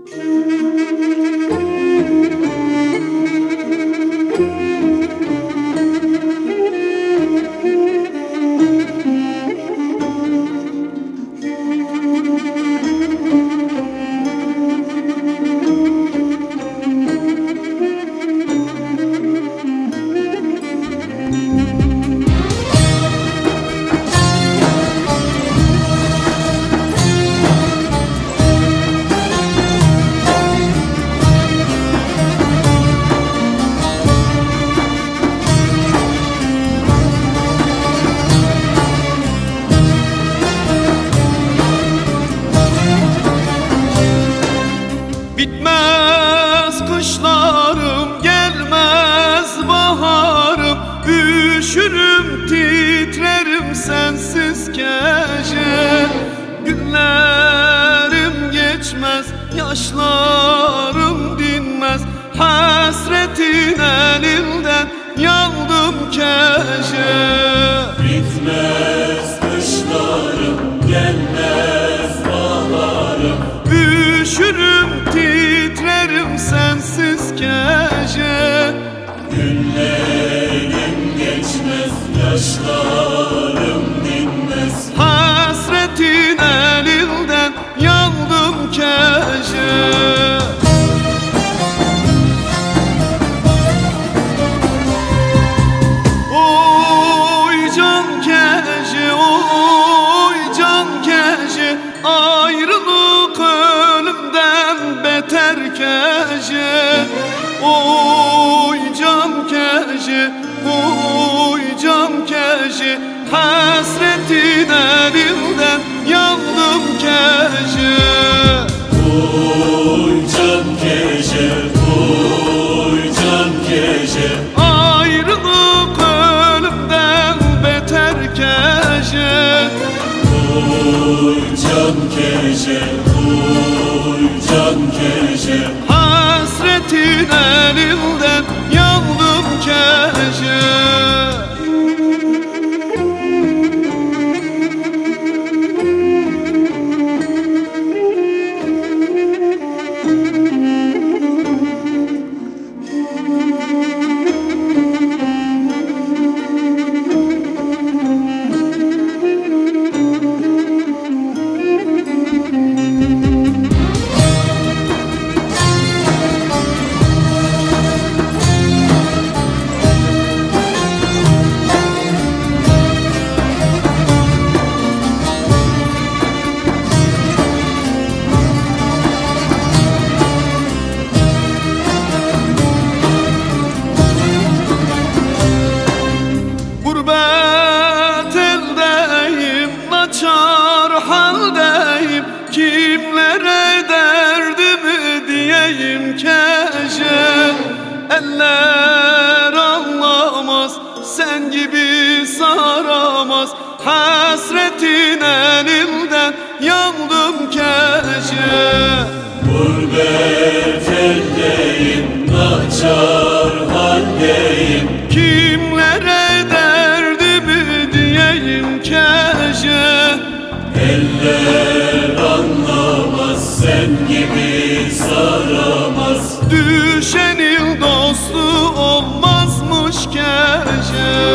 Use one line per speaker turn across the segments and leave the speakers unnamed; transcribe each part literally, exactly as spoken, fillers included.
Bitmez kışlarım, gelmez baharım, üşürüm, titrerim sensiz gece. Günlerim geçmez, yaşlarım dinmez, hasretin elinden yandım kece.
Bitmez kışlarım, gelmez baharım,
üşürüm, titrerim sensiz gece.
Günlerim geçmez, yaşlarım dinmez,
hasretin elinden yandım kece. Oy can kece, oy can kece, ayrılık ölümden beter kece. Oy can kece, oy can kece, hasretin elinden yandım kece.
oy can kece, oy can kece,
Ayrılık ölümden beter kece.
oy can kece, oy can kece,
Hasretin elinden yandım kece. Gurbet eldeyim, naçar haldeyim, kimlere derdimi diyeyim kece. Eller anlamaz, sen gibi saramaz, hasretin elinden yandım kece.
Gurbet eldeyim, naçar haldeyim,
Kimlere derdimi diyeyim kece.
eller anlamaz, sen gibi saramaz,
Düşenin dostu olmazmış gece.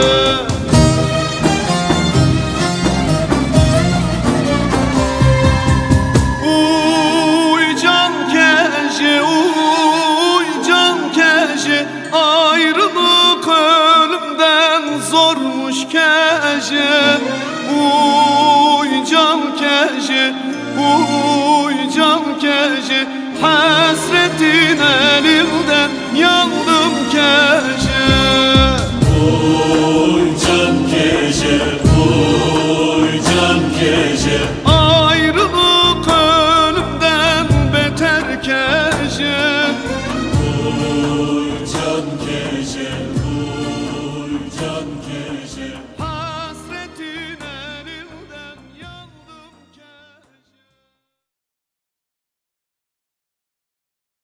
Uy can kece, uy can kece, ayrılık ölümden zormuş kece. Uy can kece, uy can kece, hasretin elinden yandım kece.
oy can kece, oy can kece,
Ayrılık ölümden beter kece.
oy can kece,